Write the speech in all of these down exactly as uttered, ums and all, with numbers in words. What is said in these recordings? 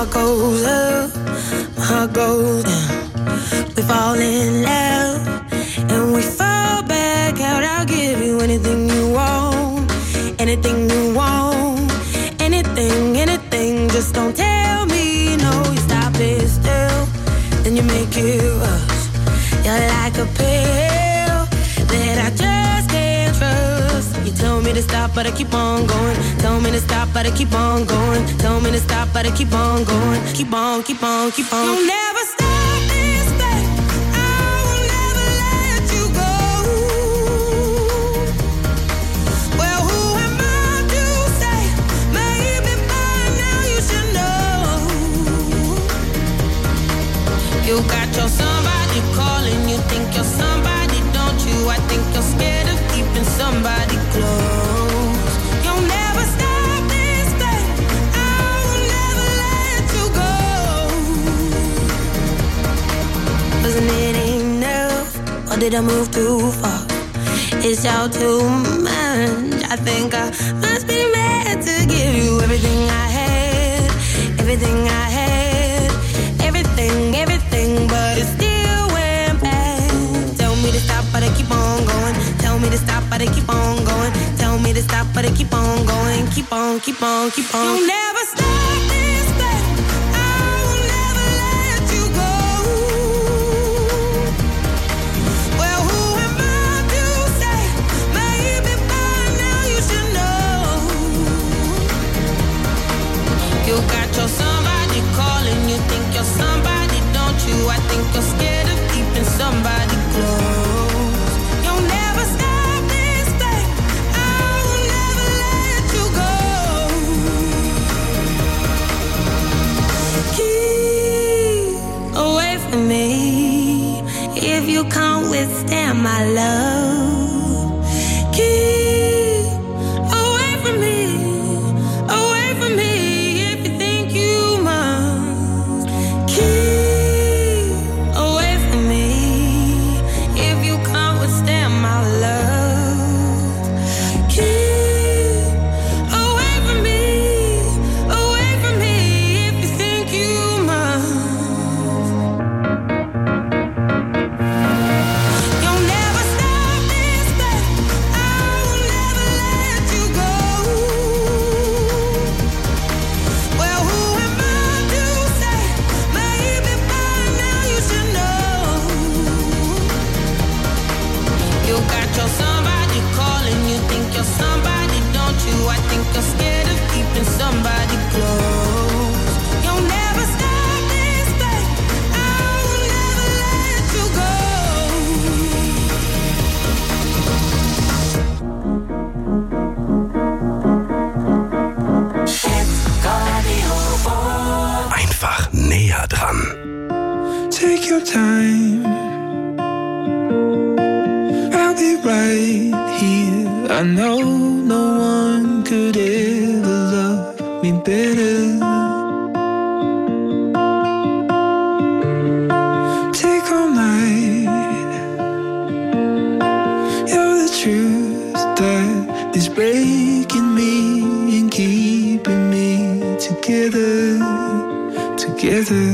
heart goes up, my heart goes down. We fall in love and we fall back out. I'll give you anything you want, anything you want, anything, anything. Just don't tell me no. You stop it still, then you make it rush. You're like a pill that I just can't trust. You tell me to stop, but I keep on going. Tell me to stop, but I keep on going. Tell me to stop, but I keep on going. Keep on, keep on, keep on. You'll never stop this thing. I will never let you go. Well, who am I to say? Maybe by now you should know. You got your somebody calling. You think you're somebody, don't you? I think you're scared of keeping somebody close. You'll never stop this thing. I will never let you go. Wasn't it enough, or did I move too far? It's all too much. I think I must be mad to give you everything I had, everything I had, everything, everything, but it still went bad. Tell me to stop, but I keep on going. Tell me to stop, but I keep on going. Tell me to stop, but I keep on going. Keep on, keep on, keep on. You'll never stop this thing. I will never let you go. Well, who am I to say? Maybe by now you should know. You got your somebody calling. You think you're somebody, don't you? I think you're scared of keeping somebody close. You'll never stop this thing. I will never let you go. Keep away from me if you can't withstand my love. Keep away from me, away from me if you think you must. Keep away from me if you can't withstand my love. Keep away from me, away from me if you think you must. You'll never stop this thing. I will never let you go. Well, who am I to say? Maybe by now you should know. You got your somebody calling. You think you're somebody, don't you? I think you're scared of keeping somebody close. You'll never stop this thing. I will never let you go. Einfach näher dran. Take your time. I'll be right here. I know no one could ever love me better. Take all night. You're the truth that is breaking me and keeping me together, together.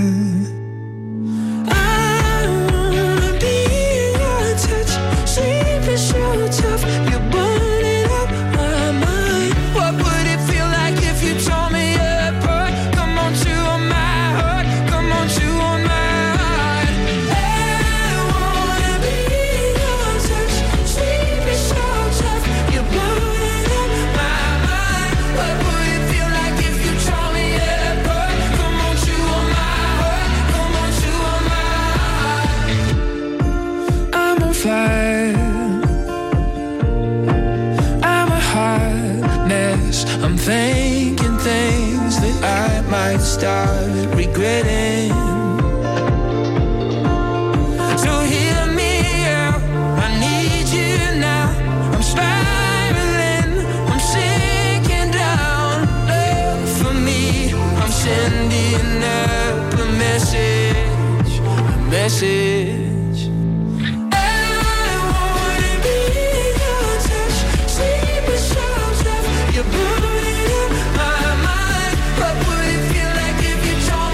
I'm thinking things that I might start regretting. So hear me out, I need you now. I'm spiraling, I'm sinking down. Love for me, I'm sending up a message, a message. You're burning up my mind. What would it feel like if you told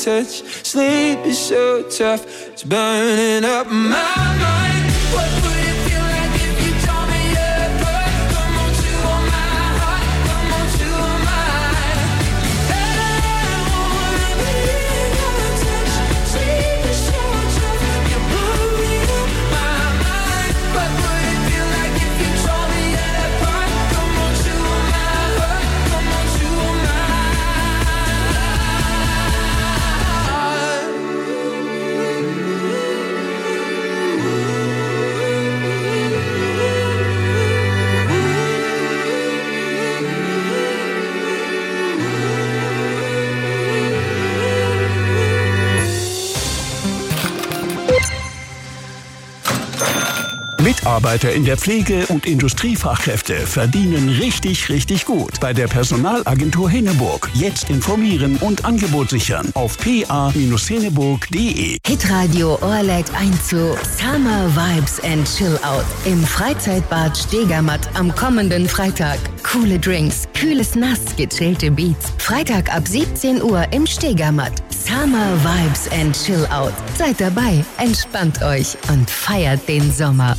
touch. Sleep is so tough, it's burning up my mind. What would it feel like if you told me apart? Come on to my heart, come on to mine. I wanna be in your touch. Sleep is so tough, you're burning up my mind. What would it feel like if you told me apart? Come on to my heart, come on to mine. Mitarbeiter in der Pflege und Industriefachkräfte verdienen richtig, richtig gut. Bei der Personalagentur Henneburg. Jetzt informieren und Angebot sichern auf p a Henneburg punkt de. Hitradio Ohr lädt ein zu Summer Vibes and Chill Out im Freizeitbad Stegermatt am kommenden Freitag. Coole Drinks, kühles Nass, gechillte Beats. Freitag ab siebzehn Uhr im Stegermatt. Summer Vibes and Chill Out. Seid dabei, entspannt euch und feiert den Sommer.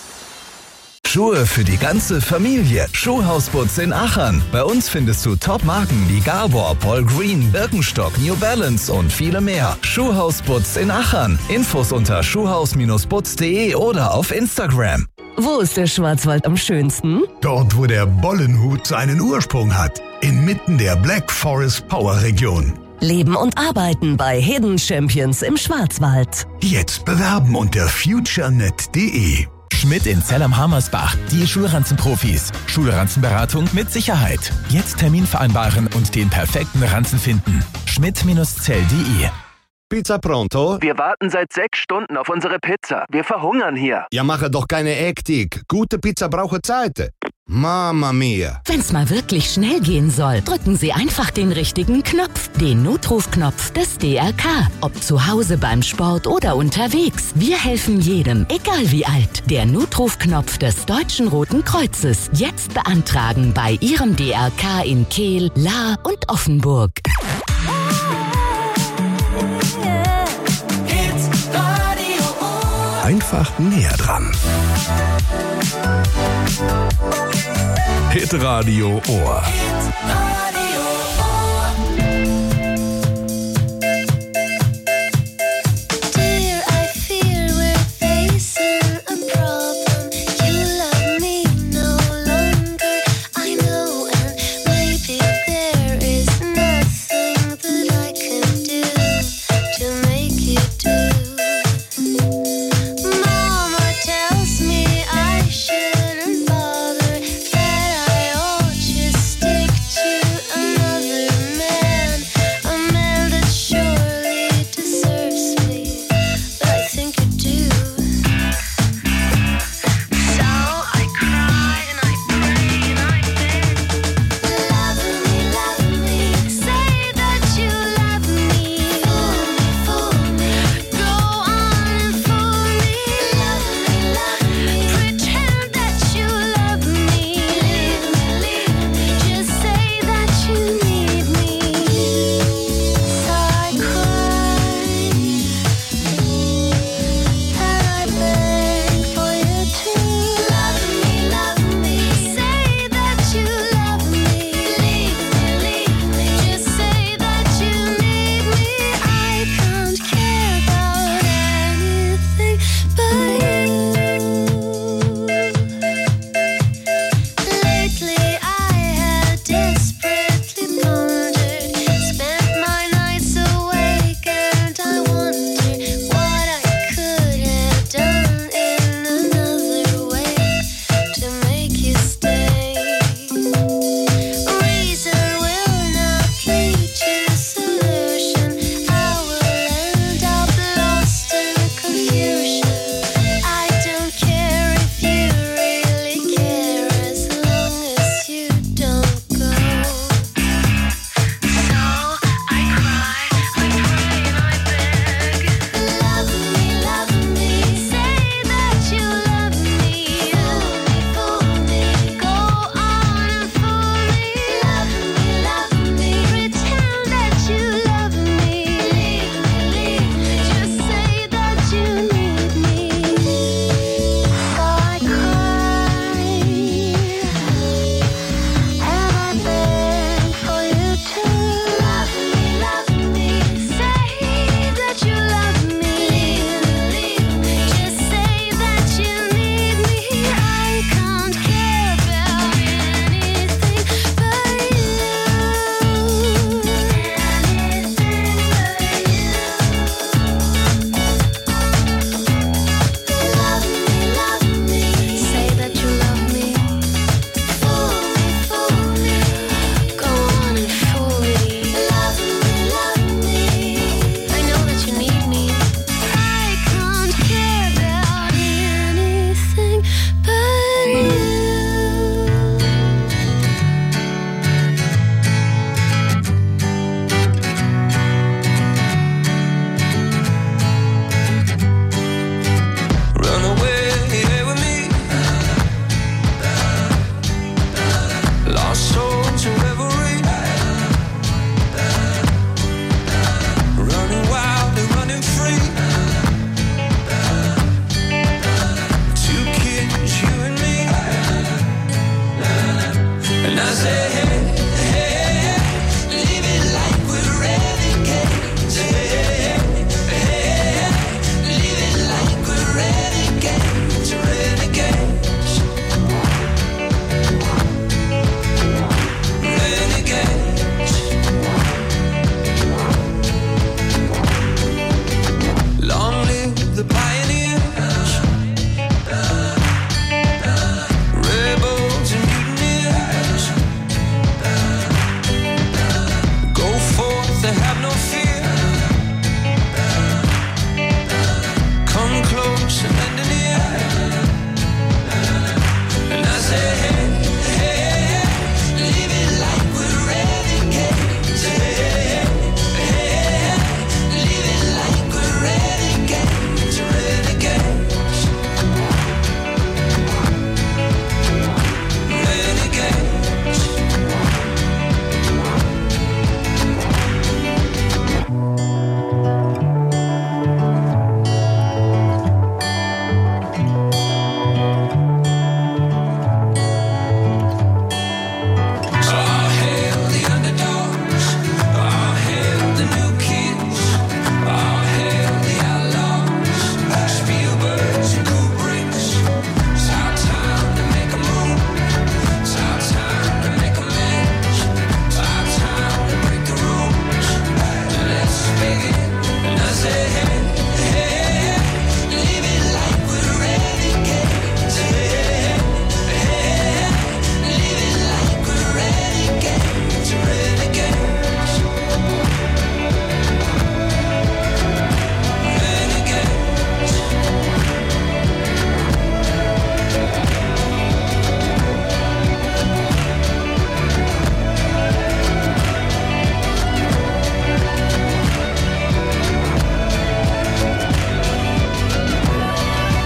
Schuhe für die ganze Familie. Schuhhausputz in Achern. Bei uns findest du Top-Marken wie Gabor, Paul Green, Birkenstock, New Balance und viele mehr. Schuhhausputz in Achern. Infos unter schuhhaus Bindestrich putz punkt de oder auf Instagram. Wo ist der Schwarzwald am schönsten? Dort, wo der Bollenhut seinen Ursprung hat. Inmitten der Black Forest Power Region. Leben und arbeiten bei Hidden Champions im Schwarzwald. Jetzt bewerben unter futurenet punkt de. Schmidt in Zell am Hammersbach, die Schulranzenprofis. Schulranzenberatung mit Sicherheit. Jetzt Termin vereinbaren und den perfekten Ranzen finden. schmidt Zell punkt de. Pizza pronto? Wir warten seit sechs Stunden auf unsere Pizza. Wir verhungern hier. Ja, mache doch keine Hektik. Gute Pizza braucht Zeit. Mamma mia. Wenn's mal wirklich schnell gehen soll, drücken Sie einfach den richtigen Knopf. Den Notrufknopf des D R K. Ob zu Hause, beim Sport oder unterwegs. Wir helfen jedem, egal wie alt. Der Notrufknopf des Deutschen Roten Kreuzes. Jetzt beantragen bei Ihrem D R K in Kehl, Lahr und Offenburg. Einfach näher dran. Hitradio Ohr.